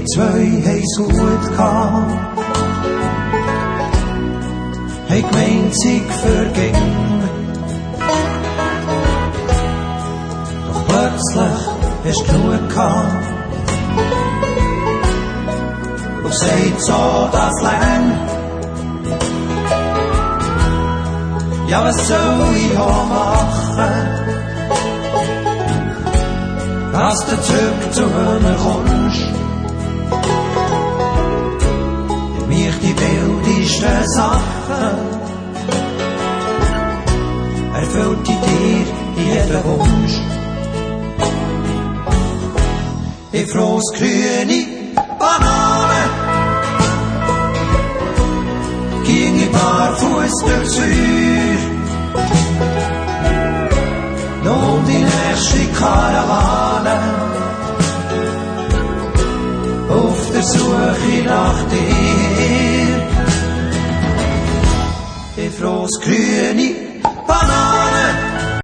zwei heim's gut gehabt. Hey, gemeint sich verging. Doch plötzlich hast du genug gehabt. Und sagt so das Leben. Ja, was soll ich auch machen? Dass du zurück zu mir kommst. Für mich die wildesten Sachen. Erfüllt in dir jeden Wunsch. Ich froh's grüne Banane. Ging ich barfuß durchs Feuer. Noch die nächste Karawane. Auf der Suche nach dir. Ich froh's grüne